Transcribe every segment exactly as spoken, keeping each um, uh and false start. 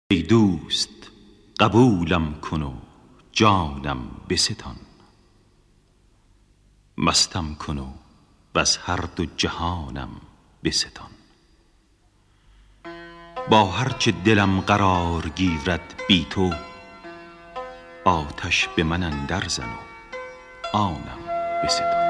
ای دوست قبولم کن و جانم بستان، مستم کن و وز هر دو جهانم بستان. با هرچه دلم قرار گیرد بی تو، آتش به من اندر زن و آنم بستان.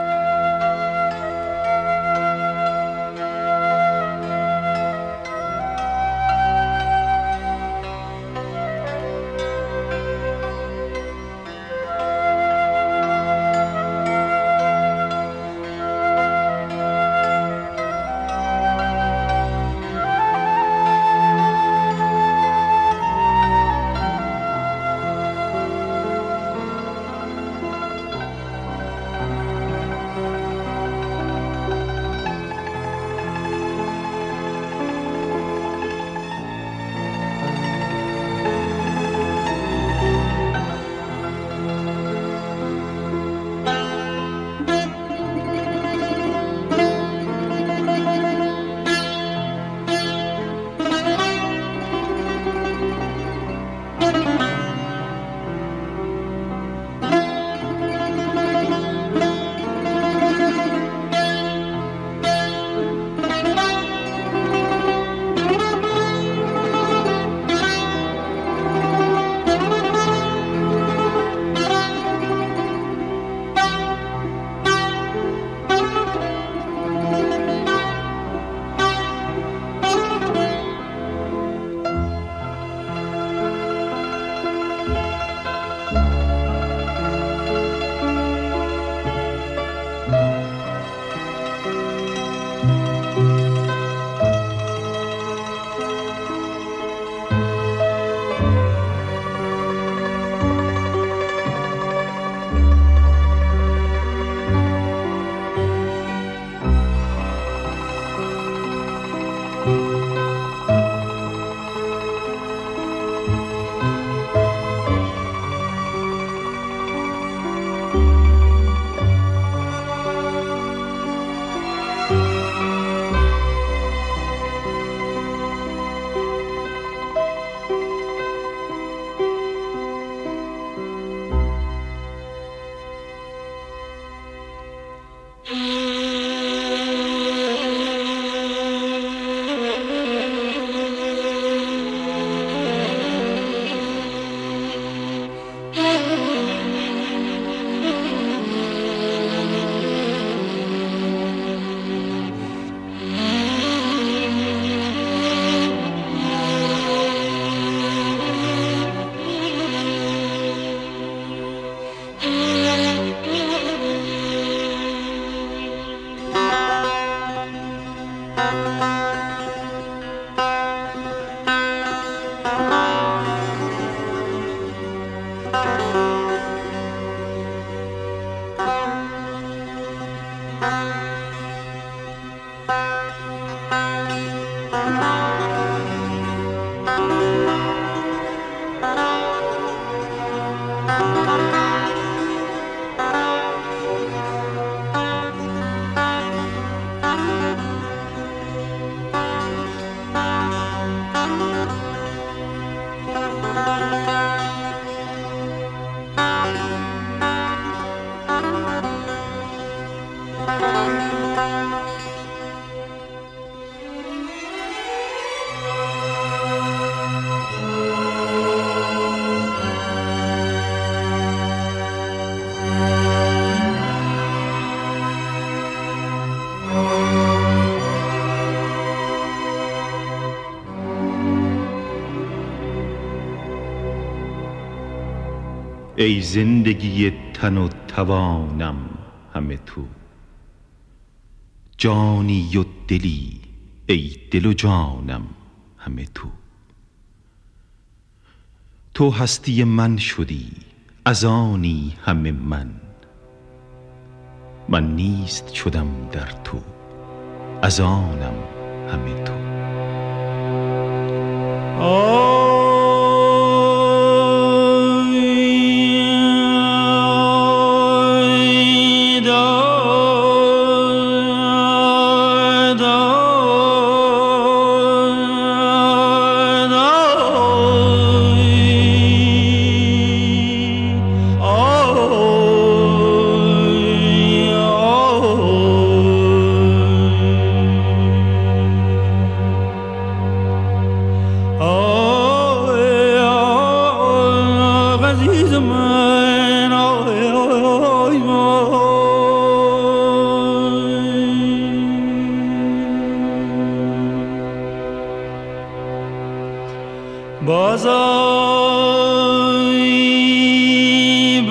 ای زندگی تن و توانم همه تو، جانی و دلی ای دل و جانم همه تو. تو هستی من شدی از آنی همه من، من نیست شدم در تو از آنم همه تو. آه Oh بازای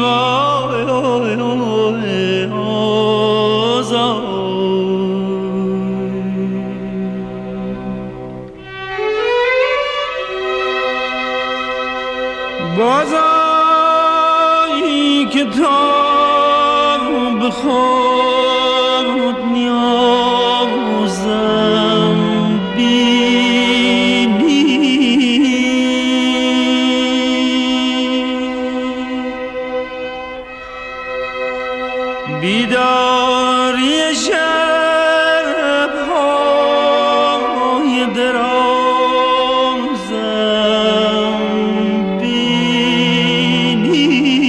بازای که تا به خود نیازم بینی بیداری شب‌های درازم بینی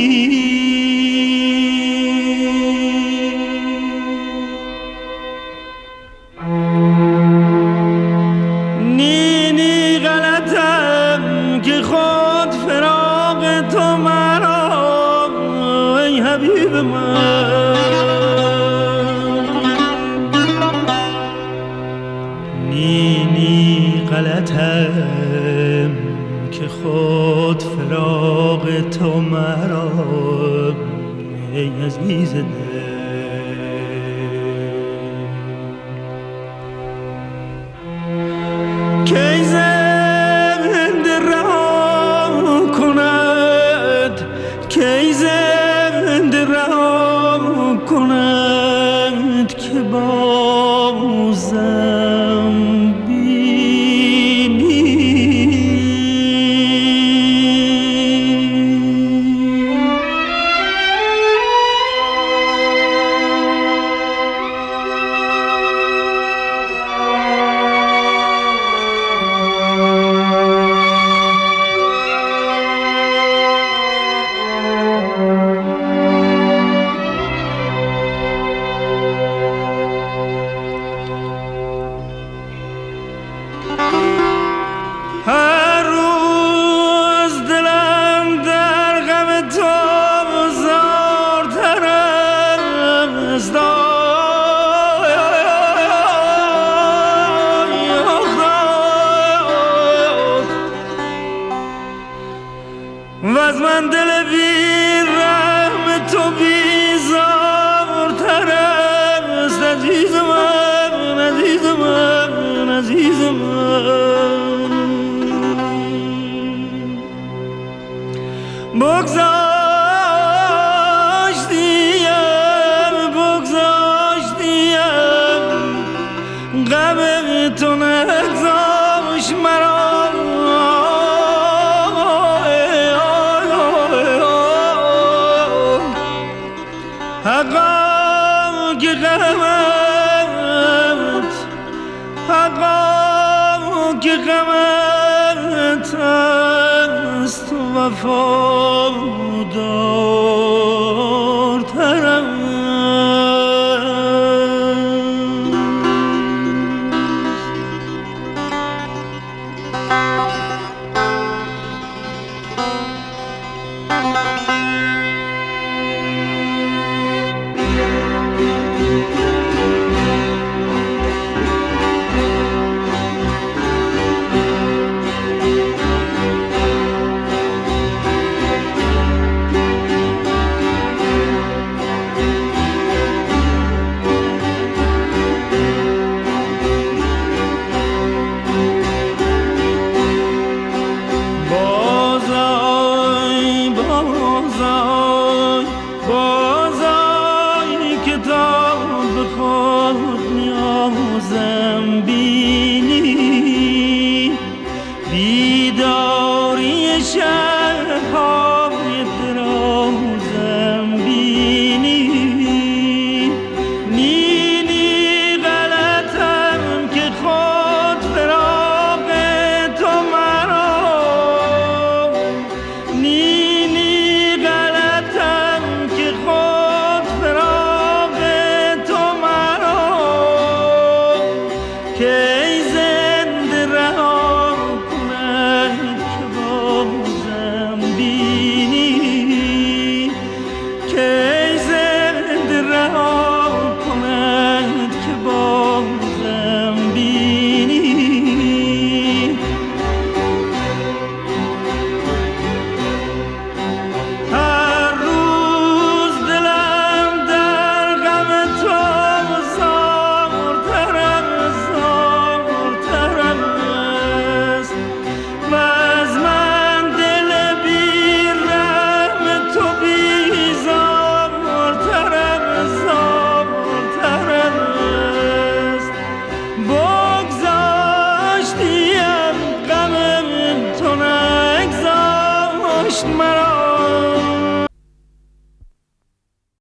نی نی غلطم که خود فراق تو مرا ای حبیب من نی نی غلطم که خود فراق تو مرا ای عزیز دل کی زنده رها کند کی زنده رها کند که بازم بینی هر روز دلم در غم تو زارتر است و از من دل بی رحم تو بیزارتر است عزیز من عزیز من عزیز من بگذاشتیم بگذاشتیم غم تو نگذاشت مرا حقا که غمت حقا که غمت است وفادارترم کی زنده رها کند که بازم مرا